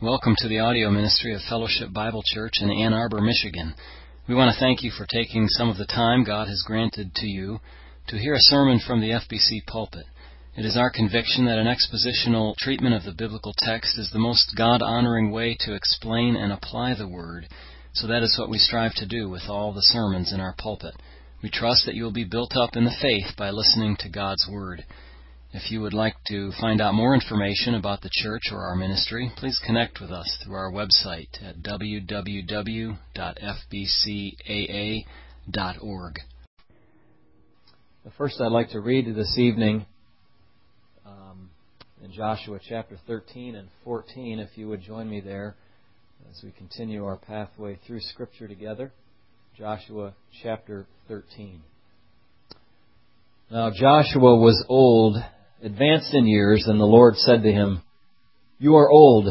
Welcome to the audio ministry of Fellowship Bible Church in Ann Arbor, Michigan. We want to thank you for taking some of the time God has granted to you to hear a sermon from the FBC pulpit. It is our conviction that an expositional treatment of the biblical text is the most God-honoring way to explain and apply the Word, so that is what we strive to do with all the sermons in our pulpit. We trust that you will be built up in the faith by listening to God's Word. If you would like to find out more information about the church or our ministry, please connect with us through our website at www.fbcaa.org. First, I'd like to read this evening in Joshua chapter 13 and 14, if you would join me there as we continue our pathway through Scripture together. Joshua chapter 13. Now Joshua was old, advanced in years, and the Lord said to him, "You are old,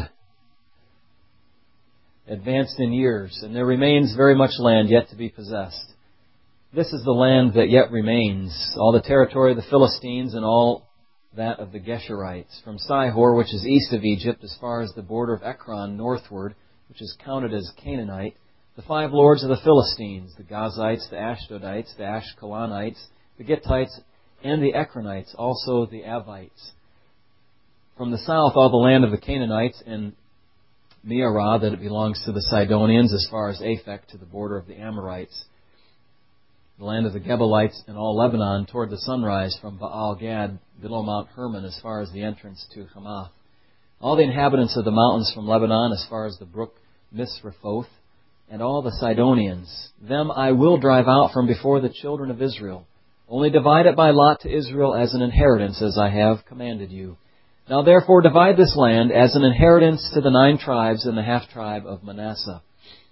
advanced in years, and there remains very much land yet to be possessed. This is the land that yet remains, all the territory of the Philistines and all that of the Geshurites, from Sihor, which is east of Egypt, as far as the border of Ekron northward, which is counted as Canaanite, the 5 lords of the Philistines, the Gazites, the Ashdodites, the Ashkelonites, the Gittites, and the Ekronites, also the Avites. From the south, all the land of the Canaanites, and Mearah, that it belongs to the Sidonians, as far as Aphek, to the border of the Amorites. The land of the Gebalites, and all Lebanon, toward the sunrise, from Baal Gad, below Mount Hermon, as far as the entrance to Hamath. All the inhabitants of the mountains from Lebanon, as far as the brook Misrephoth, and all the Sidonians. Them I will drive out from before the children of Israel. Only divide it by lot to Israel as an inheritance, as I have commanded you. Now therefore divide this land as an inheritance to the 9 tribes and the half-tribe of Manasseh.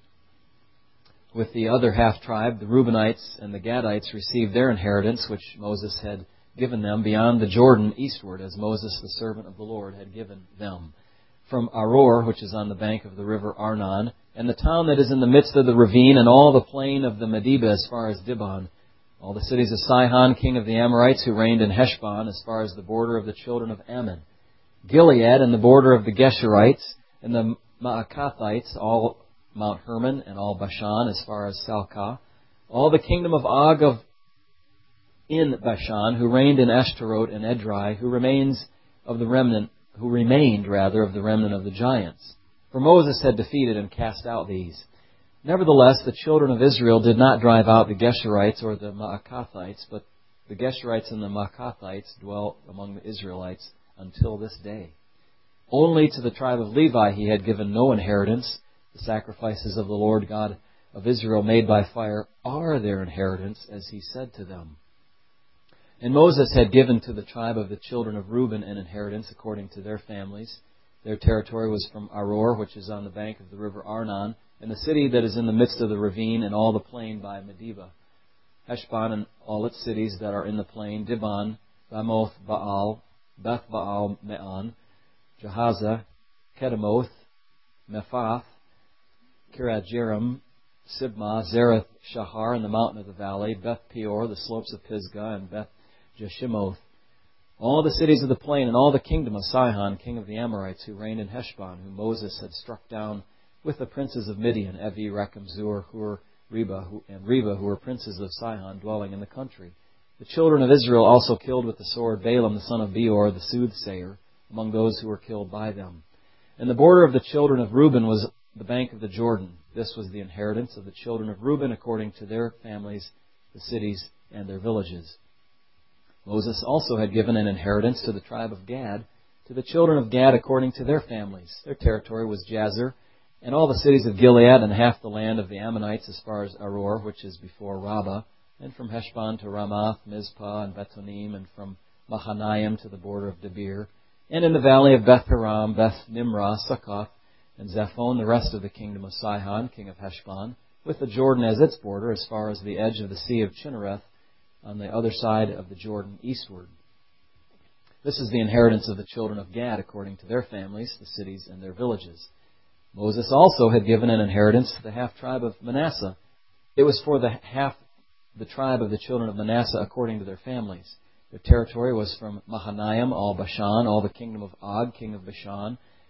With the other half-tribe, the Reubenites and the Gadites received their inheritance, which Moses had given them beyond the Jordan eastward, as Moses, the servant of the Lord, had given them. From Aroer, which is on the bank of the river Arnon, and the town that is in the midst of the ravine, and all the plain of the Medeba as far as Dibon, all the cities of Sihon, king of the Amorites, who reigned in Heshbon, as far as the border of the children of Ammon. Gilead, and the border of the Geshurites, and the Maacathites, all Mount Hermon, and all Bashan, as far as Salcah. All the kingdom of Og in Bashan, who reigned in Ashtaroth and Edrei, who remained of the remnant of the giants. For Moses had defeated and cast out these. Nevertheless, the children of Israel did not drive out the Geshurites or the Maacathites, but the Geshurites and the Maacathites dwell among the Israelites until this day. Only to the tribe of Levi he had given no inheritance. The sacrifices of the Lord God of Israel made by fire are their inheritance, as he said to them. And Moses had given to the tribe of the children of Reuben an inheritance according to their families. Their territory was from Aroer, which is on the bank of the river Arnon, and the city that is in the midst of the ravine, and all the plain by Medeba. Heshbon and all its cities that are in the plain, Dibon, Bamoth Baal, Beth Baal Meon, Jahaza, Kedemoth, Mephath, Kiriath-Jearim, Sibmah, Zerath Shahar, and the mountain of the valley, Beth Peor, the slopes of Pisgah, and Beth Jeshimoth. All the cities of the plain, and all the kingdom of Sihon, king of the Amorites, who reigned in Heshbon, whom Moses had struck down with the princes of Midian, Evi, Rechem, Zur, Hur, Reba, who were princes of Sihon, dwelling in the country. The children of Israel also killed with the sword Balaam, the son of Beor, the soothsayer, among those who were killed by them. And the border of the children of Reuben was the bank of the Jordan. This was the inheritance of the children of Reuben according to their families, the cities, and their villages. Moses also had given an inheritance to the tribe of Gad, to the children of Gad according to their families. Their territory was Jazer, and all the cities of Gilead, and half the land of the Ammonites as far as Aroer, which is before Rabbah, and from Heshbon to Ramath, Mizpah, and Betonim, and from Mahanaim to the border of Debir, and in the valley of Beth Haram, Beth Nimrah, Succoth, and Zephon, the rest of the kingdom of Sihon, king of Heshbon, with the Jordan as its border, as far as the edge of the sea of Chinnereth, on the other side of the Jordan eastward. This is the inheritance of the children of Gad according to their families, the cities, and their villages. Moses also had given an inheritance to the half-tribe of Manasseh. It was for the tribe of the children of Manasseh according to their families. Their territory was from Mahanaim, all Bashan, all the kingdom of Og, king of Bashan,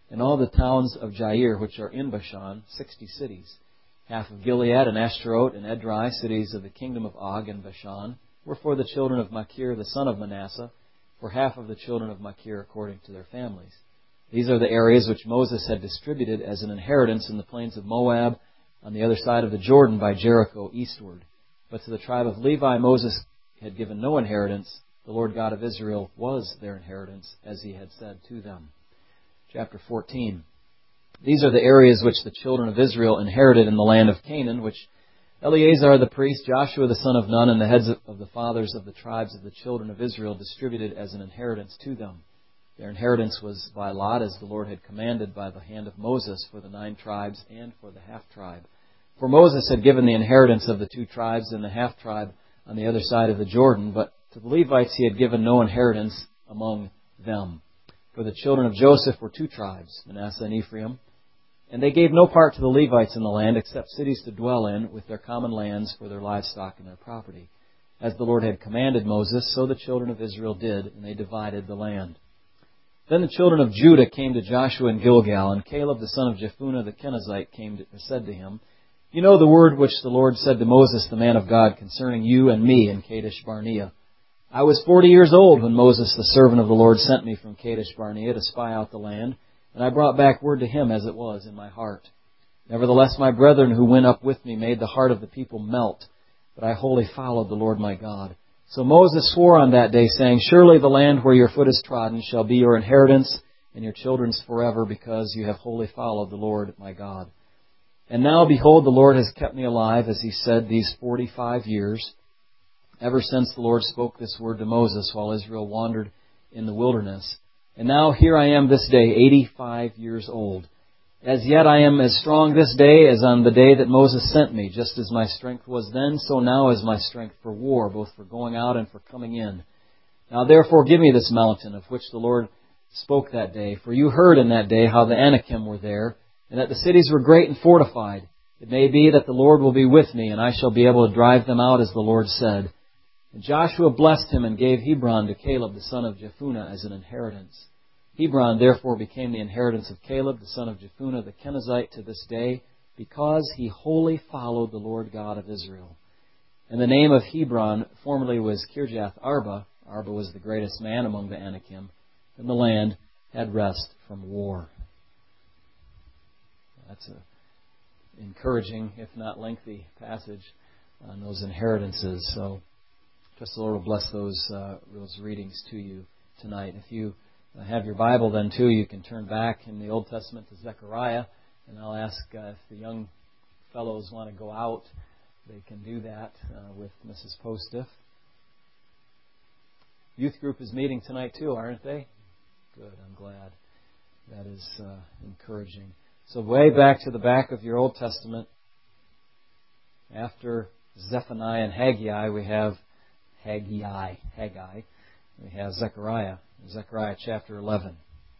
and all the towns of Jair, which are in Bashan, 60 cities. Half of Gilead and Ashtaroth and Edrei, cities of the kingdom of Og and Bashan, were for the children of Machir, the son of Manasseh, for half of the children of Machir according to their families. These are the areas which Moses had distributed as an inheritance in the plains of Moab, on the other side of the Jordan by Jericho eastward. But to the tribe of Levi Moses had given no inheritance. The Lord God of Israel was their inheritance, as he had said to them. Chapter 14. These are the areas which the children of Israel inherited in the land of Canaan, which Eleazar the priest, Joshua the son of Nun, and the heads of the fathers of the tribes of the children of Israel distributed as an inheritance to them. Their inheritance was by lot, as the Lord had commanded by the hand of Moses, for the 9 tribes and for the half-tribe. For Moses had given the inheritance of the 2 tribes and the half-tribe on the other side of the Jordan, but to the Levites he had given no inheritance among them. For the children of Joseph were 2 tribes, Manasseh and Ephraim, and they gave no part to the Levites in the land except cities to dwell in with their common lands for their livestock and their property. As the Lord had commanded Moses, so the children of Israel did, and they divided the land. Then the children of Judah came to Joshua in Gilgal, and Caleb the son of Jephunneh the Kenizzite said to him, "You know the word which the Lord said to Moses the man of God concerning you and me in Kadesh Barnea. I was 40 years old when Moses the servant of the Lord sent me from Kadesh Barnea to spy out the land, and I brought back word to him as it was in my heart. Nevertheless my brethren who went up with me made the heart of the people melt, but I wholly followed the Lord my God. So Moses swore on that day, saying, Surely the land where your foot is trodden shall be your inheritance and your children's forever, because you have wholly followed the Lord my God. And now, behold, the Lord has kept me alive, as he said, these 45 years, ever since the Lord spoke this word to Moses while Israel wandered in the wilderness. And now here I am this day, 85 years old. As yet I am as strong this day as on the day that Moses sent me. Just as my strength was then, so now is my strength for war, both for going out and for coming in. Now therefore give me this mountain of which the Lord spoke that day. For you heard in that day how the Anakim were there, and that the cities were great and fortified. It may be that the Lord will be with me, and I shall be able to drive them out as the Lord said. And Joshua blessed him and gave Hebron to Caleb the son of Jephunneh as an inheritance. Hebron therefore became the inheritance of Caleb the son of Jephunneh the Kenizzite to this day, because he wholly followed the Lord God of Israel. And the name of Hebron formerly was Kirjath Arba. Arba was the greatest man among the Anakim, and the land had rest from war. That's an encouraging, if not lengthy, passage on those inheritances. So, trust the Lord will bless those readings to you tonight. If you have your Bible then too, you can turn back in the Old Testament to Zechariah, and I'll ask if the young fellows want to go out, they can do that with Mrs. Postiff. Youth group is meeting tonight too, aren't they? Good, I'm glad. That is encouraging. So way back to the back of your Old Testament, after Zephaniah and Haggai, we have Haggai. We have Zechariah chapter 11.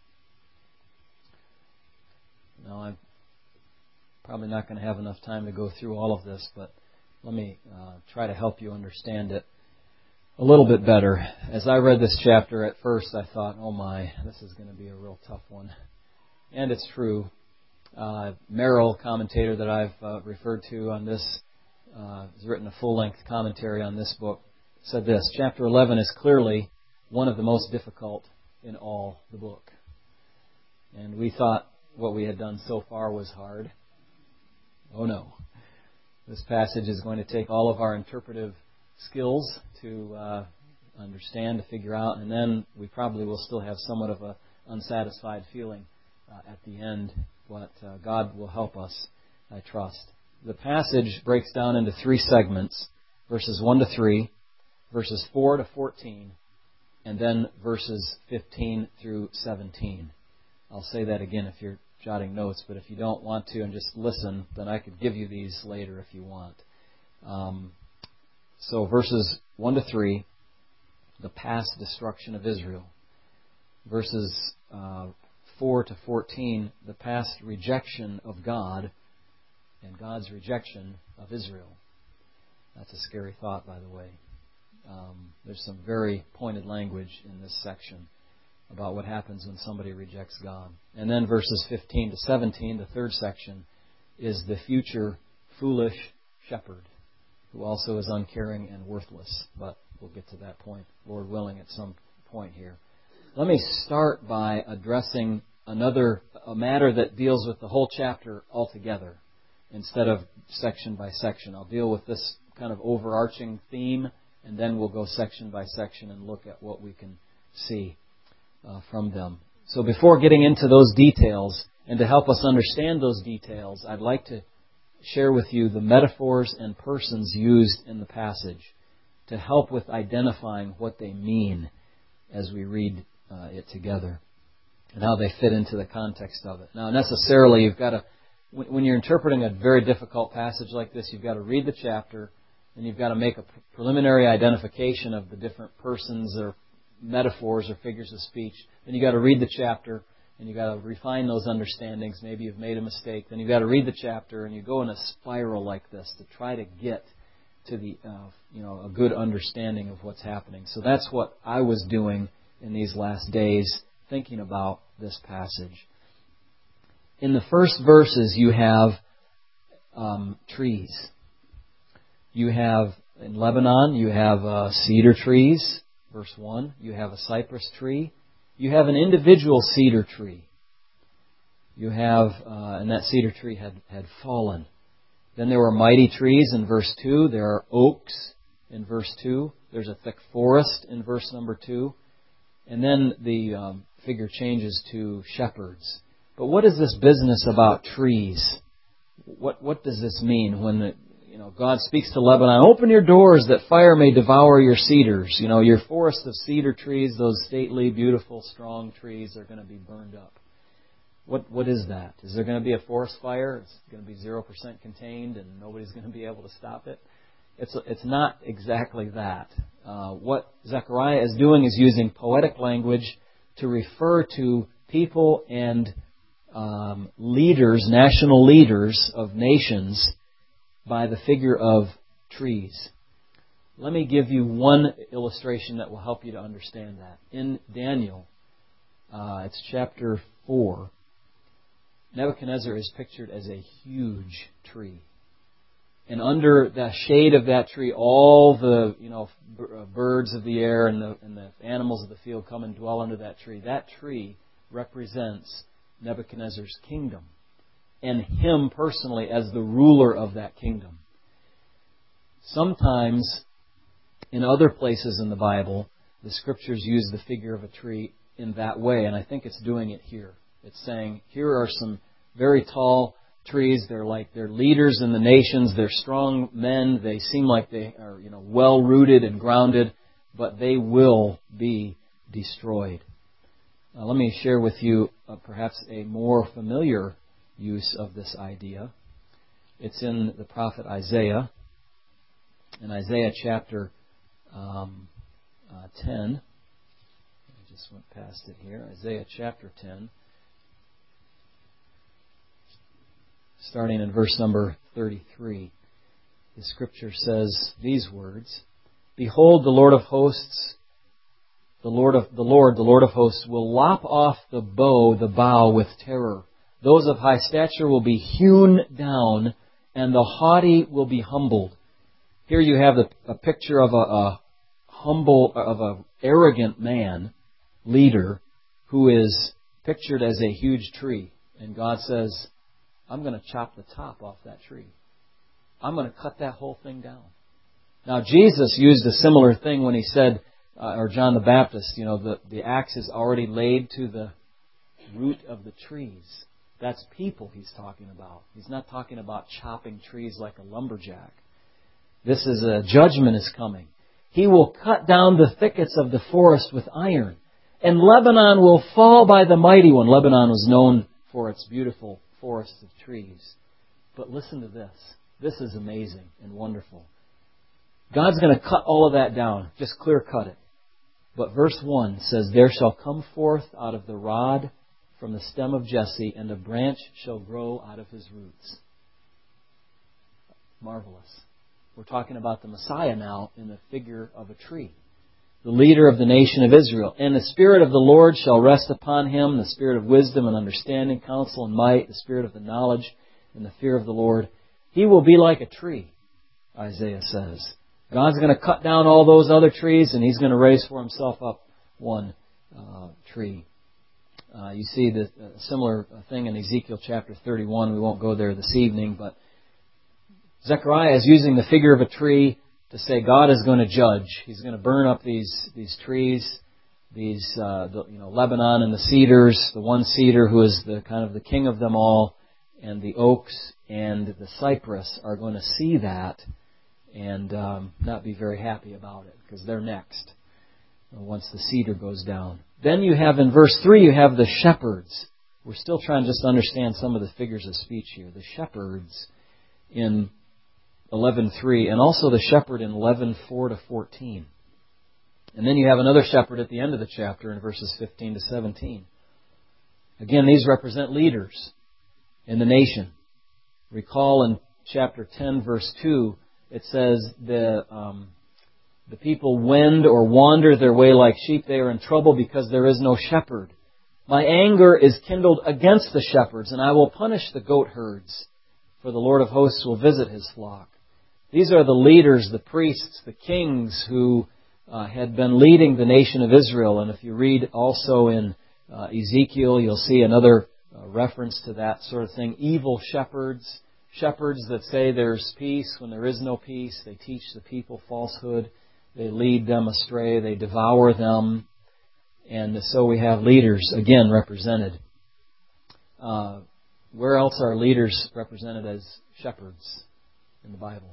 Now, I'm probably not going to have enough time to go through all of this, but let me try to help you understand it a little bit better. As I read this chapter at first, I thought, oh my, this is going to be a real tough one. And it's true. Merrill, commentator that I've referred to on this, has written a full-length commentary on this book, said this: Chapter 11 is clearly one of the most difficult in all the book. And we thought what we had done so far was hard. Oh no. This passage is going to take all of our interpretive skills to understand, to figure out, and then we probably will still have somewhat of an unsatisfied feeling at the end, but God will help us, I trust. The passage breaks down into 3 segments, verses 1 to 3, verses 4 to 14, and then verses 15 through 17. I'll say that again if you're jotting notes, but if you don't want to and just listen, then I could give you these later if you want. So verses 1 to 3, the past destruction of Israel. Verses 4 to 14, the past rejection of God and God's rejection of Israel. That's a scary thought, by the way. There's some very pointed language in this section. about what happens when somebody rejects God. And then verses 15 to 17, the third section, is the future foolish shepherd, who also is uncaring and worthless. But we'll get to that point, Lord willing, at some point here. Let me start by addressing a matter that deals with the whole chapter altogether, instead of section by section. I'll deal with this kind of overarching theme, and then we'll go section by section and look at what we can see from them. So before getting into those details, and to help us understand those details, I'd like to share with you the metaphors and persons used in the passage to help with identifying what they mean as we read it together and how they fit into the context of it. Now, necessarily, you've got to, when you're interpreting a very difficult passage like this, you've got to read the chapter, and you've got to make a preliminary identification of the different persons or metaphors or figures of speech. Then you've got to read the chapter, and you've got to refine those understandings. Maybe you've made a mistake. Then you've got to read the chapter, and you go in a spiral like this to try to get to the a good understanding of what's happening. So that's what I was doing in these last days, thinking about this passage. In the first verses, you have trees. You have, in Lebanon, you have cedar trees, verse 1. You have a cypress tree. You have an individual cedar tree. You have, and that cedar tree had fallen. Then there were mighty trees in verse 2. There are oaks in verse 2. There's a thick forest in verse number 2. And then the figure changes to shepherds. But what is this business about trees? What does this mean when God speaks to Lebanon? Open your doors that fire may devour your cedars. Your forest of cedar trees, those stately, beautiful, strong trees are going to be burned up. What is that? Is there going to be a forest fire? It's going to be 0% contained and nobody's going to be able to stop it? It's not exactly that. What Zechariah is doing is using poetic language to refer to people and leaders, national leaders of nations, by the figure of trees. Let me give you one illustration that will help you to understand that. In Daniel, it's chapter 4, Nebuchadnezzar is pictured as a huge tree. And under the shade of that tree, all the birds of the air and the animals of the field come and dwell under that tree. That tree represents Nebuchadnezzar's kingdom, and him personally as the ruler of that kingdom. Sometimes, in other places in the Bible, the Scriptures use the figure of a tree in that way, and I think it's doing it here. It's saying, here are some very tall trees. They're leaders in the nations. They're strong men. They seem like they are, well-rooted and grounded, but they will be destroyed. Let me share with you perhaps a more familiar use of this idea. It's in the prophet Isaiah. In Isaiah chapter 10. I just went past it here. Isaiah chapter 10. Starting in verse number 33. The Scripture says these words, "Behold, the Lord of hosts, the Lord of hosts, will lop off the bow with terror. Those of high stature will be hewn down, and the haughty will be humbled." Here you have a picture of an arrogant man, leader, who is pictured as a huge tree. And God says, I'm going to chop the top off that tree. I'm going to cut that whole thing down. Now, Jesus used a similar thing when he said, or John the Baptist, the axe is already laid to the root of the trees. That's people he's talking about. He's not talking about chopping trees like a lumberjack. This is a judgment is coming. He will cut down the thickets of the forest with iron, and Lebanon will fall by the mighty one. Lebanon was known for its beautiful forest of trees. But listen to this. This is amazing and wonderful. God's going to cut all of that down, just clear cut it. But verse 1 says, "There shall come forth out of the rod from the stem of Jesse, and a branch shall grow out of his roots." Marvelous. We're talking about the Messiah now in the figure of a tree. the leader of the nation of Israel. And the Spirit of the Lord shall rest upon him, the Spirit of wisdom and understanding, counsel and might, the Spirit of the knowledge and the fear of the Lord. He will be like a tree, Isaiah says. God's going to cut down all those other trees, and He's going to raise for Himself up one tree. You see the similar thing in Ezekiel chapter 31. We won't go there this evening, but Zechariah is using the figure of a tree to say God is going to judge. He's going to burn up these trees, Lebanon and the cedars, the one cedar who is the kind of the king of them all, and the oaks and the cypress are going to see that and not be very happy about it because they're next once the cedar goes down. Then you have in verse 3, you have the shepherds. We're still trying just to understand some of the figures of speech here. The shepherds in 11:3, and also the shepherd in 11:4 to 14. And then you have another shepherd at the end of the chapter in verses 15 to 17. Again, these represent leaders in the nation. Recall in chapter 10, verse 2, it says the people wend or wander their way like sheep. They are in trouble because there is no shepherd. My anger is kindled against the shepherds, and I will punish the goat herds, for the Lord of hosts will visit His flock. These are the leaders, the priests, the kings who had been leading the nation of Israel. And if you read also in Ezekiel, you'll see another reference to that sort of thing. Evil shepherds, shepherds that say there's peace when there is no peace. They teach the people falsehood. They lead them astray. They devour them. And so we have leaders, again, represented. Where else are leaders represented as shepherds in the Bible?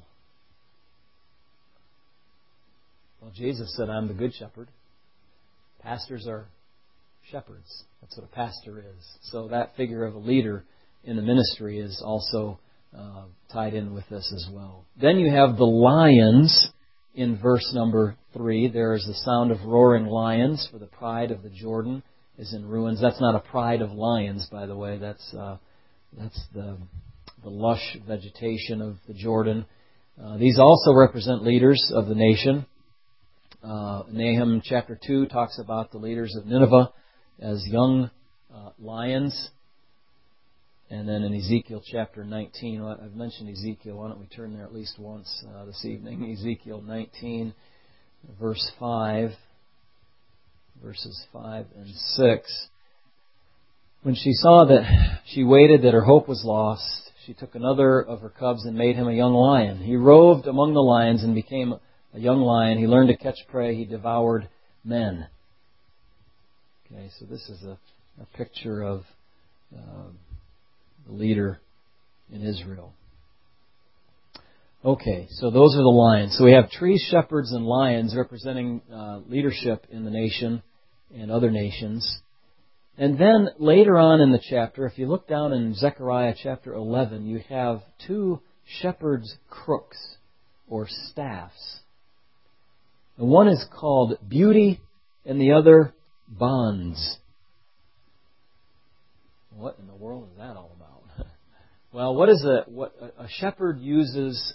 Well, Jesus said, I'm the good shepherd. Pastors are shepherds. That's what a pastor is. So that figure of a leader in the ministry is also tied in with this as well. Then you have the lions in verse number 3. There is the sound of roaring lions, for the pride of the Jordan is in ruins. That's not a pride of lions, by the way. That's the lush vegetation of the Jordan. These also represent leaders of the nation. Nahum chapter 2 talks about the leaders of Nineveh as young lions. And then in Ezekiel chapter 19, I've mentioned Ezekiel. Why don't we turn there at least once this evening? Ezekiel 19, verse 5, verses 5 and 6. When she saw that she waited, that her hope was lost, she took another of her cubs and made him a young lion. He roved among the lions and became a young lion. He learned to catch prey. He devoured men. Okay, so this is a picture of the leader in Israel. Okay, so those are the lions. So we have trees, shepherds, and lions representing leadership in the nation and other nations. And then later on in the chapter, if you look down in Zechariah chapter 11, you have two shepherds' crooks or staffs. The one is called Beauty and the other Bonds. What in the world is that all about? Well, what a shepherd uses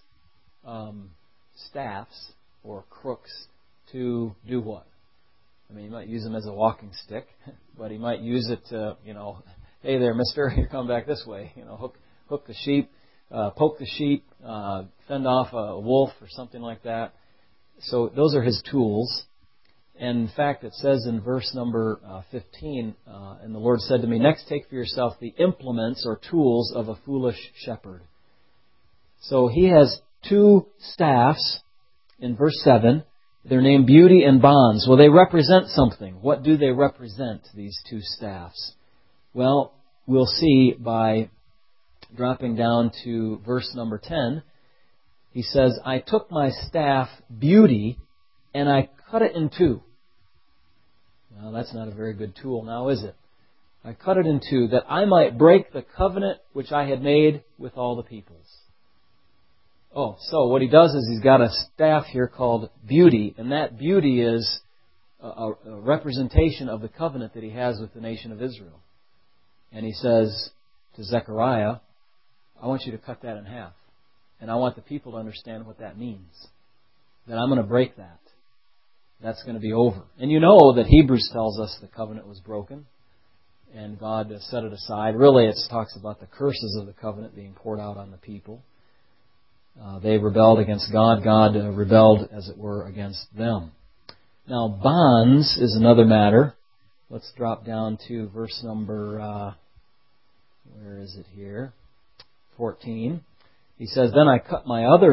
staffs or crooks to do what? I mean, he might use them as a walking stick, but he might use it to, hey there, mister, you come back this way. Hook the sheep, poke the sheep, fend off a wolf or something like that. So those are his tools. And in fact, it says in verse number 15, and the Lord said to me, next take for yourself the implements or tools of a foolish shepherd. So he has two staffs in verse 7. They're named Beauty and Bonds. Well, they represent something. What do they represent, these two staffs? Well, we'll see by dropping down to verse number 10. He says, I took my staff, Beauty, and I cut it in two. Well, that's not a very good tool now, is it? I cut it in two, that I might break the covenant which I had made with all the peoples. Oh, so what he does is he's got a staff here called Beauty, and that beauty is a representation of the covenant that he has with the nation of Israel. And he says to Zechariah, I want you to cut that in half. And I want the people to understand what that means. That I'm going to break that. That's going to be over. And you know that Hebrews tells us the covenant was broken and God set it aside. Really, it talks about the curses of the covenant being poured out on the people. They rebelled against God. God rebelled, as it were, against them. Now, bonds is another matter. Let's drop down to verse number, where is it here? 14. He says, "Then I cut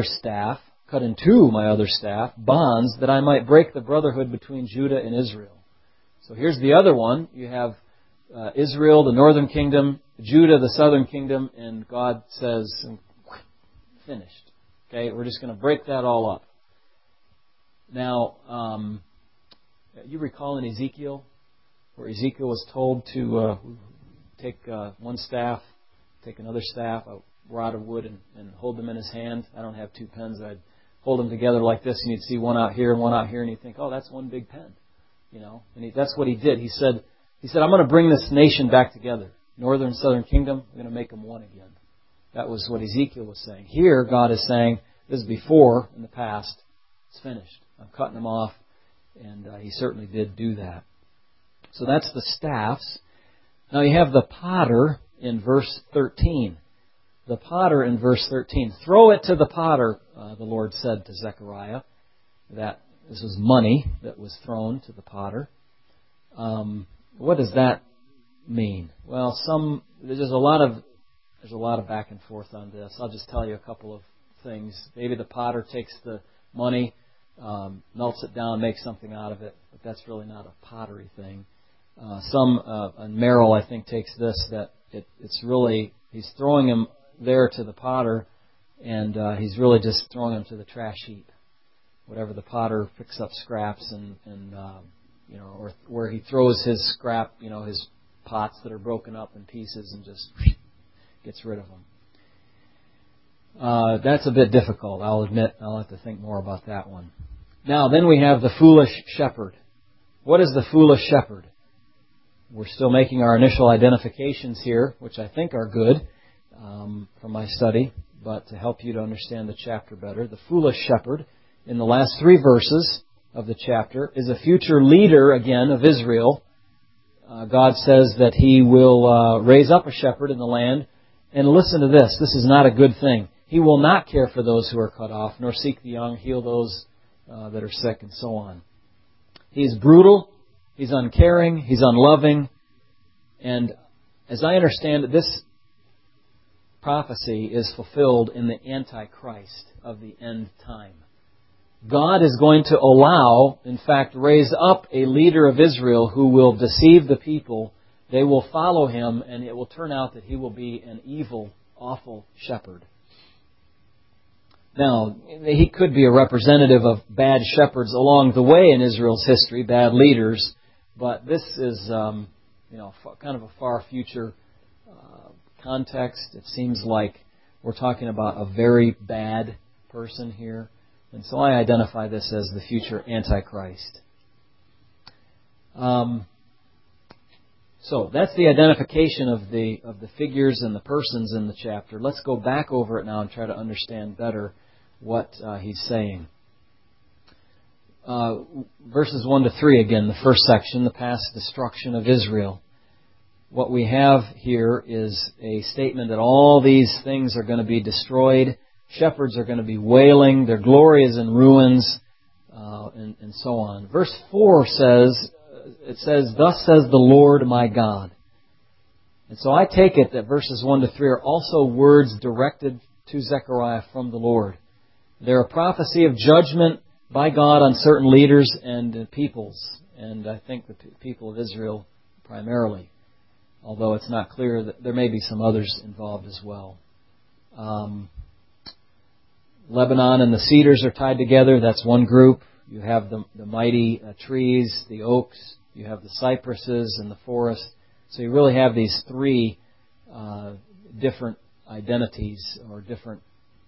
in two my other staff, bonds, that I might break the brotherhood between Judah and Israel." So here's the other one. You have Israel, the northern kingdom, Judah, the southern kingdom, and God says, finished. Okay, we're just going to break that all up. Now, you recall in Ezekiel, where Ezekiel was told to take one staff, take another staff, a rod of wood, and hold them in his hand. I don't have two pens. I'd hold them together like this, and you'd see one out here and one out here, and you'd think, oh, that's one big pen. You know, and that's what he did. He said, I'm going to bring this nation back together. Northern and southern kingdom, I'm going to make them one again. That was what Ezekiel was saying. Here, God is saying, this is before, in the past, it's finished. I'm cutting them off, and He certainly did do that. So that's the staffs. Now you have the potter in verse 13. The potter in verse 13. Throw it to the potter, the Lord said to Zechariah. That this was money that was thrown to the potter. What does that mean? Well, there's a lot of back and forth on this. I'll just tell you a couple of things. Maybe the potter takes the money, melts it down, makes something out of it, but that's really not a pottery thing. And Merrill, I think, takes this, that it's really, he's throwing him there to the potter, and he's really just throwing him to the trash heap. Whatever the potter picks up scraps or where he throws his scrap, his pots that are broken up in pieces and just gets rid of them. That's a bit difficult, I'll admit. I'll have to think more about that one. Now, then we have the foolish shepherd. What is the foolish shepherd? We're still making our initial identifications here, which I think are good from my study, but to help you to understand the chapter better, the foolish shepherd, in the last 3 verses of the chapter, is a future leader, again, of Israel. God says that He will raise up a shepherd in the land. And listen to this. This is not a good thing. He will not care for those who are cut off, nor seek the young, heal those that are sick, and so on. He's brutal. He's uncaring. He's unloving. And as I understand it, this prophecy is fulfilled in the Antichrist of the end time. God is going to allow, in fact, raise up a leader of Israel who will deceive the people. They will follow him, and it will turn out that he will be an evil, awful shepherd. Now, he could be a representative of bad shepherds along the way in Israel's history, bad leaders, but this is kind of a far future context. It seems like we're talking about a very bad person here. And so I identify this as the future Antichrist. So that's the identification of the figures and the persons in the chapter. Let's go back over it now and try to understand better what he's saying. Verses 1 to 3 again, the first section, the past destruction of Israel. What we have here is a statement that all these things are going to be destroyed. Shepherds are going to be wailing. Their glory is in ruins, and so on. Verse 4 says, "Thus says the Lord my God." And so I take it that verses 1 to 3 are also words directed to Zechariah from the Lord. They're a prophecy of judgment by God on certain leaders and peoples, and I think the people of Israel primarily, although it's not clear that there may be some others involved as well. Lebanon and the cedars are tied together. That's one group. You have the mighty trees, the oaks. You have the cypresses and the forest. So you really have these 3 different identities, or different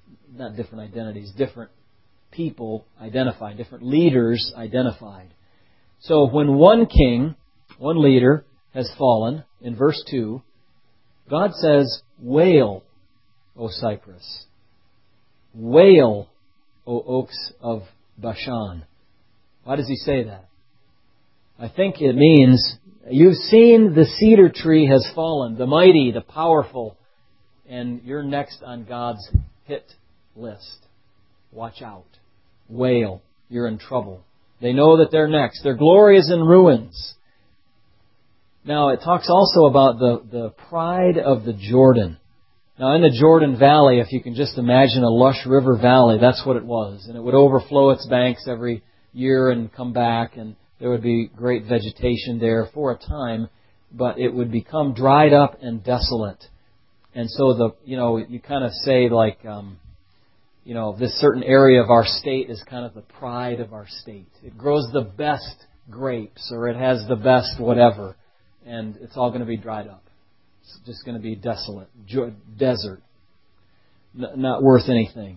people identified, different leaders identified. So when one king, one leader has fallen, in verse 2, God says, "Wail, O cypress. Wail, O oaks of Bashan." Why does he say that? I think it means, you've seen the cedar tree has fallen, the mighty, the powerful, and you're next on God's hit list. Watch out. Wail. You're in trouble. They know that they're next. Their glory is in ruins. Now, it talks also about the pride of the Jordan. Now, in the Jordan Valley, if you can just imagine a lush river valley, that's what it was. And it would overflow its banks every year and come back, and there would be great vegetation there for a time, but it would become dried up and desolate. And so you kind of say like, this certain area of our state is kind of the pride of our state. It grows the best grapes, or it has the best whatever, and it's all going to be dried up. It's just going to be desolate, desert, not worth anything.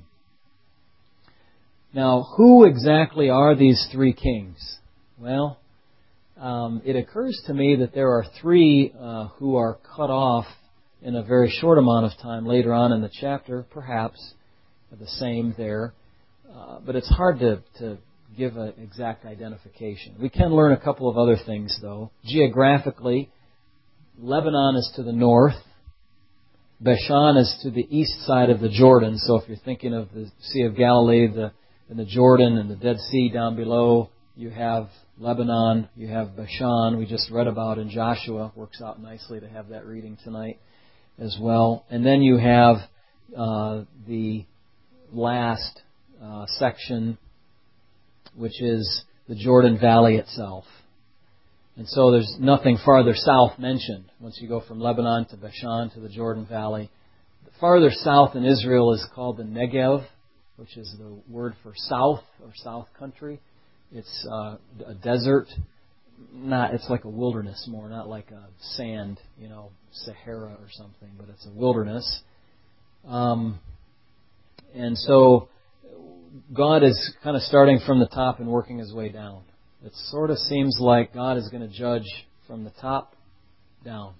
Now, who exactly are these three kings? Well, it occurs to me that there are three who are cut off in a very short amount of time later on in the chapter, perhaps the same there. But it's hard to give an exact identification. We can learn a couple of other things, though. Geographically, Lebanon is to the north. Bashan is to the east side of the Jordan. So if you're thinking of the Sea of Galilee, and the Jordan and the Dead Sea down below, you have Lebanon, you have Bashan, we just read about in Joshua. Works out nicely to have that reading tonight as well. And then you have the last section, which is the Jordan Valley itself. And so there's nothing farther south mentioned. Once you go from Lebanon to Bashan to the Jordan Valley. The farther south in Israel is called the Negev, which is the word for south or south country. It's a desert. It's like a wilderness more, not like a sand, Sahara or something, but it's a wilderness. And so God is kind of starting from the top and working His way down. It sort of seems like God is going to judge from the top down.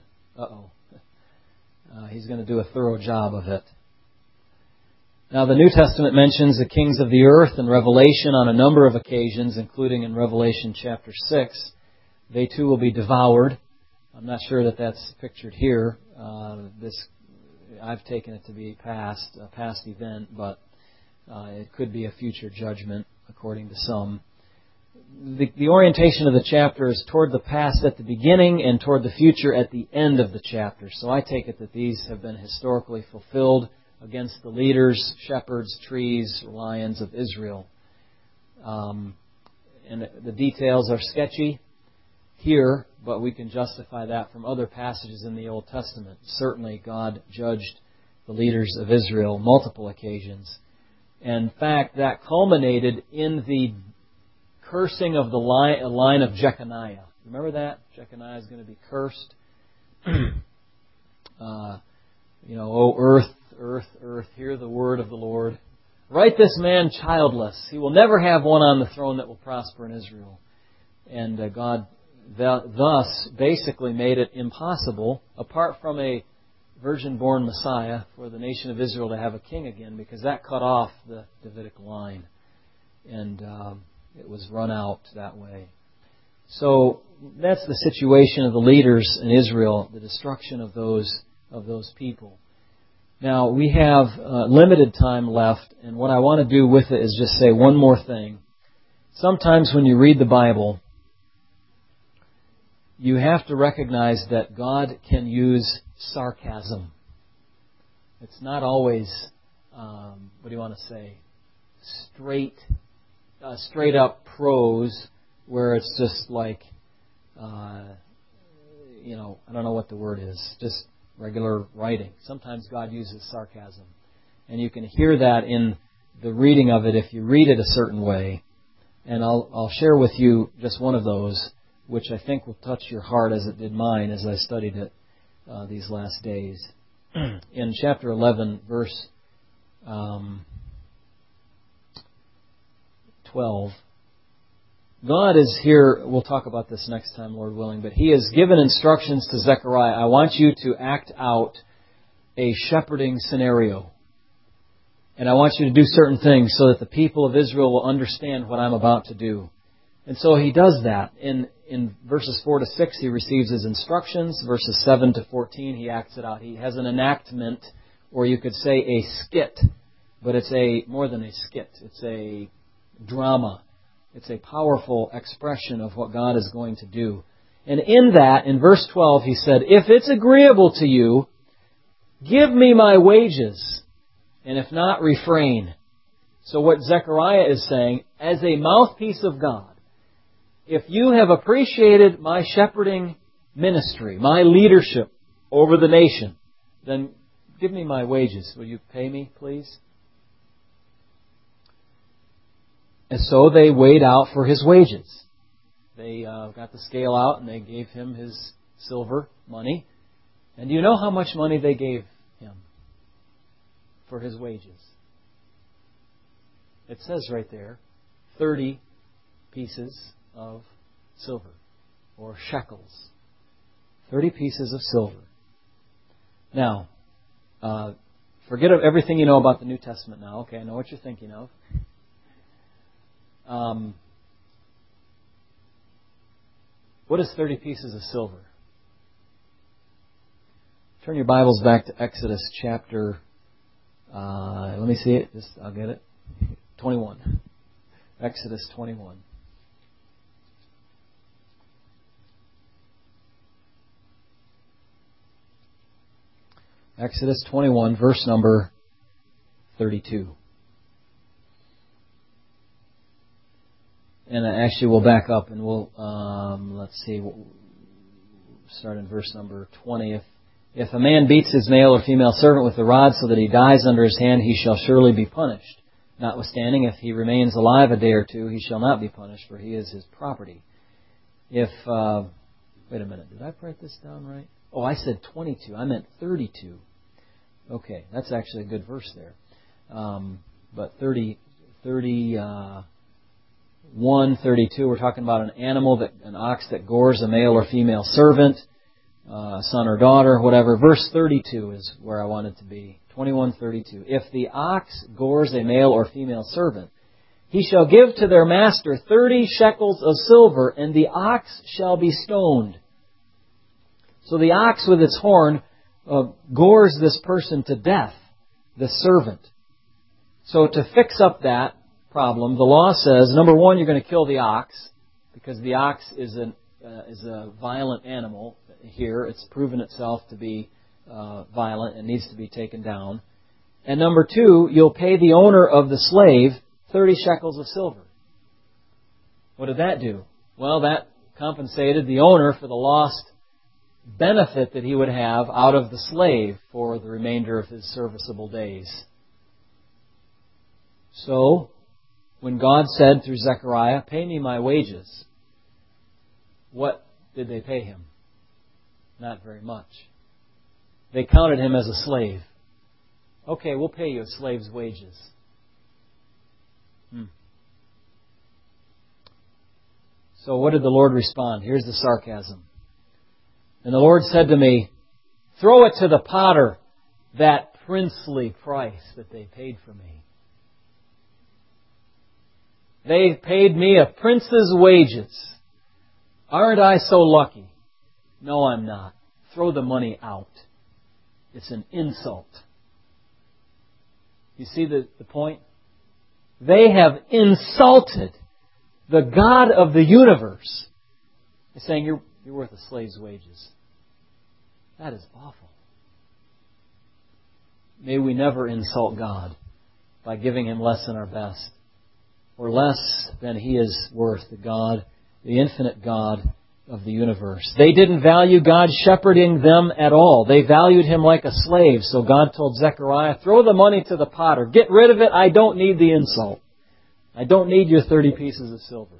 He's going to do a thorough job of it. Now, the New Testament mentions the kings of the earth in Revelation on a number of occasions, including in Revelation chapter 6. They too will be devoured. I'm not sure that that's pictured here. I've taken it to be a past event, but it could be a future judgment, according to some. The orientation of the chapter is toward the past at the beginning and toward the future at the end of the chapter. So I take it that these have been historically fulfilled against the leaders, shepherds, trees, lions of Israel. And the details are sketchy here, but we can justify that from other passages in the Old Testament. Certainly God judged the leaders of Israel multiple occasions. In fact, that culminated in the cursing of the line of Jeconiah. Remember that? Jeconiah is going to be cursed. O earth, earth, earth, hear the word of the Lord. Write this man childless. He will never have one on the throne that will prosper in Israel. And God thus basically made it impossible, apart from a virgin-born Messiah, for the nation of Israel to have a king again, because that cut off the Davidic line. And it was run out that way. So that's the situation of the leaders in Israel, the destruction of those people. Now, we have limited time left, and what I want to do with it is just say one more thing. Sometimes when you read the Bible, you have to recognize that God can use sarcasm. It's not always, straight up prose where it's just like, I don't know what the word is, just regular writing. Sometimes God uses sarcasm. And you can hear that in the reading of it if you read it a certain way. And I'll share with you just one of those, which I think will touch your heart as it did mine as I studied it these last days. In chapter 11, verse 12, God is here, we'll talk about this next time, Lord willing, but He has given instructions to Zechariah. I want you to act out a shepherding scenario. And I want you to do certain things so that the people of Israel will understand what I'm about to do. And so he does that. In verses 4 to 6, he receives his instructions. Verses 7 to 14, he acts it out. He has an enactment, or you could say a skit. But it's more than a skit. It's a drama. It's a powerful expression of what God is going to do. And in that, in verse 12, he said, "If it's agreeable to you, give me my wages, and if not, refrain." So what Zechariah is saying, as a mouthpiece of God, if you have appreciated my shepherding ministry, my leadership over the nation, then give me my wages. Will you pay me, please? And so they weighed out for his wages. They got the scale out and they gave him his silver money. And do you know how much money they gave him for his wages? It says right there, 30 pieces of silver, or shekels. 30 pieces of silver. Now, forget everything you know about the New Testament now. Okay, I know what you're thinking of. What is 30 pieces of silver? Turn your Bibles back to Exodus chapter, let me see it. I'll get it. 21. Exodus 21. Exodus 21, verse number 32. And actually we'll back up and we'll, let's see, we'll start in verse number 20. If a man beats his male or female servant with a rod so that he dies under his hand, he shall surely be punished. Notwithstanding, if he remains alive a day or two, he shall not be punished, for he is his property. Wait a minute, did I write this down right? Oh, I said 22. I meant 32. Okay, that's actually a good verse there. But 31:32, we're talking about an ox that gores a male or female servant, son or daughter, whatever. Verse 32 is where I wanted to be. 21:32. If the ox gores a male or female servant, he shall give to their master 30 shekels of silver, and the ox shall be stoned. So the ox with its horn gores this person to death, the servant. So to fix up that problem, the law says, number one, you're going to kill the ox, because the ox is a violent animal. Here, it's proven itself to be violent and needs to be taken down. And number two, you'll pay the owner of the slave 30 shekels of silver. What did that do? Well, that compensated the owner for the lost benefit that he would have out of the slave for the remainder of his serviceable days. So, when God said through Zechariah, "Pay me my wages," what did they pay him? Not very much. They counted him as a slave. Okay, we'll pay you a slave's wages. So what did the Lord respond? Here's the sarcasm. And the Lord said to me, "Throw it to the potter, that princely price that they paid for me." They paid me a prince's wages. Aren't I so lucky? No, I'm not. Throw the money out. It's an insult. You see the point? They have insulted the God of the universe. They're saying, you're worth a slave's wages. That is awful. May we never insult God by giving Him less than our best, or less than He is worth, the God, the infinite God of the universe. They didn't value God shepherding them at all. They valued Him like a slave. So God told Zechariah, "Throw the money to the potter. Get rid of it. I don't need the insult. I don't need your 30 pieces of silver."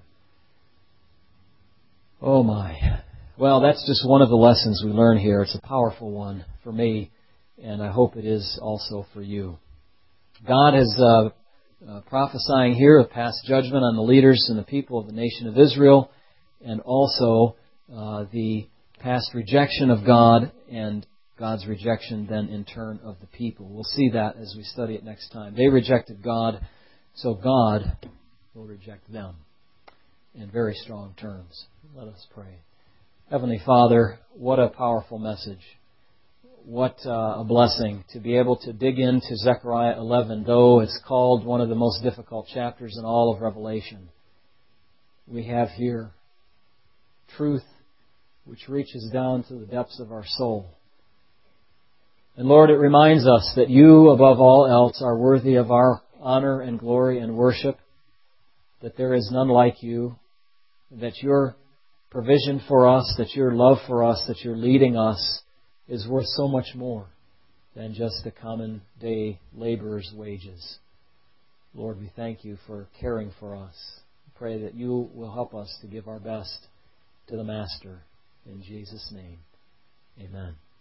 Oh my. Well, that's just one of the lessons we learn here. It's a powerful one for me, and I hope it is also for you. God is prophesying here a past judgment on the leaders and the people of the nation of Israel, and also the past rejection of God and God's rejection then in turn of the people. We'll see that as we study it next time. They rejected God, so God will reject them. in very strong terms. Let us pray. Heavenly Father, what a powerful message. What a blessing to be able to dig into Zechariah 11, though it's called one of the most difficult chapters in all of Revelation. We have here truth which reaches down to the depths of our soul. And Lord, it reminds us that You, above all else, are worthy of our honor and glory and worship, that there is none like You, that Your provision for us, that Your love for us, that You're leading us is worth so much more than just the common day laborer's wages. Lord, we thank You for caring for us. We pray that You will help us to give our best to the Master. In Jesus' name, amen.